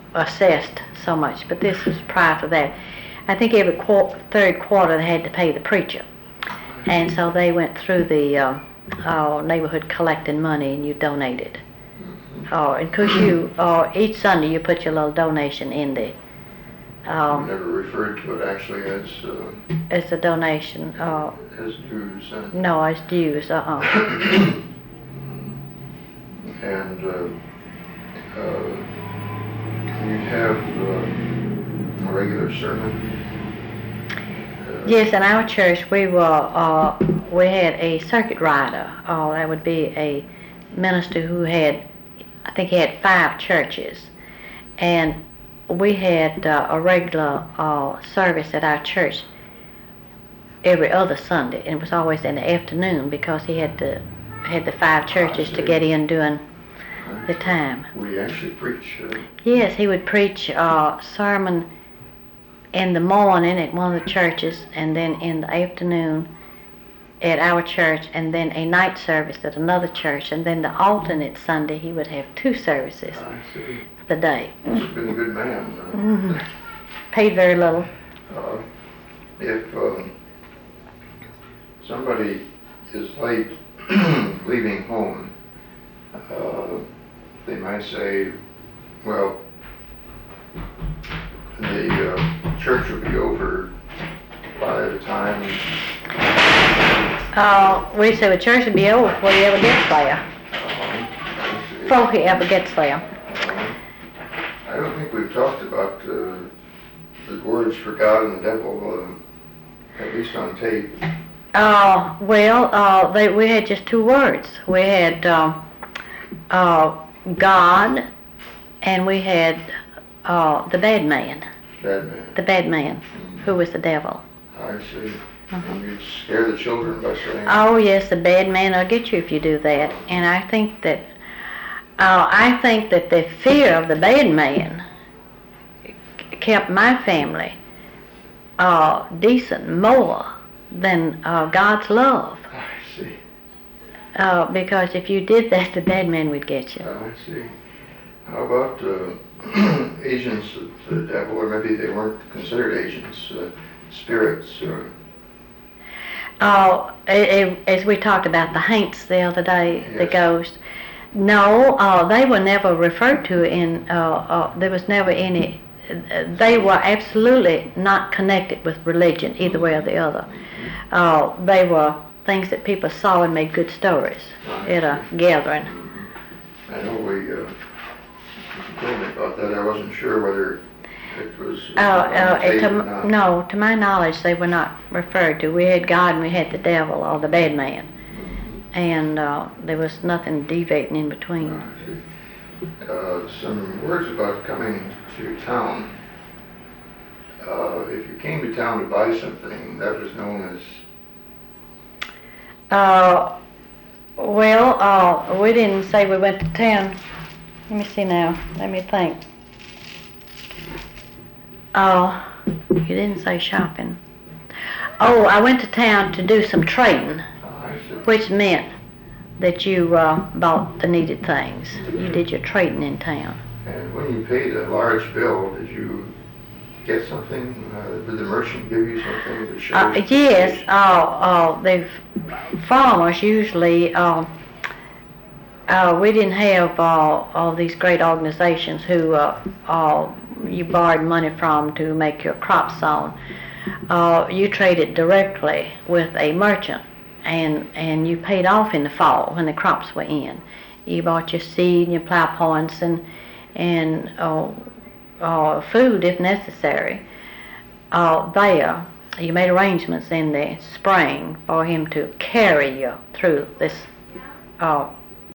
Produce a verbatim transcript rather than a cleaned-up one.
assessed so much, but this was prior to that. I think every qu- third quarter they had to pay the preacher, and so they went through the uh, uh, neighborhood collecting money, and you donated. Oh, and cause you uh, each Sunday you put your little donation in there. Um, never referred to it actually as uh, as a donation. Uh, as dues. Huh? no, as dues. Uh uh And uh, uh, you have uh, a regular sermon. Uh, yes, in our church we were uh, we had a circuit rider. Uh, that would be a minister who had, I think he had five churches, and we had uh, a regular uh, service at our church every other Sunday, and it was always in the afternoon because he had the had the five churches to get in during the time. We actually preach. Uh, yes, he would preach a uh, sermon in the morning at one of the churches, and then in the afternoon at our church, and then a night service at another church, and then the alternate Sunday he would have two services I see. for the day. Must have been a good man. Uh, Mm-hmm. Paid very little. uh, if um, somebody is late leaving home, uh, they might say, well, the uh, church will be over by the time. Uh, we say the church would be over before he ever gets there. Uh, Before he ever gets there. uh, I don't think we've talked about uh, the words for God and the devil, uh, at least on tape. Uh, well, uh, they, we had just two words. We had um, uh, God, and we had uh, the bad man. Bad man. The bad man, Mm-hmm. who was the devil. I see. Uh-huh. And you scare the children by saying. Oh yes, the bad man will get you if you do that. And I think that, uh, I think that the fear of the bad man kept my family uh, decent more than uh, God's love. I see. Uh, because if you did that, the bad man would get you. I see. How about uh, agents of the devil, or maybe they weren't considered agents, uh, spirits? Uh, Uh, as we talked about the haints the other day, yes. the ghost. No, uh, they were never referred to in, uh, uh, there was never any, uh, they were absolutely not connected with religion, either way or the other. Mm-hmm. Uh, they were things that people saw and made good stories at a gathering. Mm-hmm. I know we, uh, you told me about that. I wasn't sure whether it was Uh, on uh, tape to, or not. no, to my knowledge, they were not referred to. We had God and we had the devil, or the bad man. Mm-hmm. And uh, there was nothing deviating in between. I see. Uh, some words about coming to town. Uh, if you came to town to buy something, that was known as. Uh, well, uh, we didn't say we went to town. Let me see now. Let me think. Oh, you didn't say shopping. Oh, I went to town to do some trading, I see. which meant that you uh, bought the needed things. You did your trading in town. And when you paid a large bill, did you get something? Uh, did the merchant give you something to show? Uh, yes, uh, uh, they've farmers usually. Uh, uh, we didn't have uh, all these great organizations who uh, uh, you borrowed money from to make your crops on. Uh, you traded directly with a merchant, and and you paid off in the fall when the crops were in. You bought your seed and your plow points and and uh, uh, food if necessary. Uh, there, you made arrangements in the spring for him to carry you through this uh,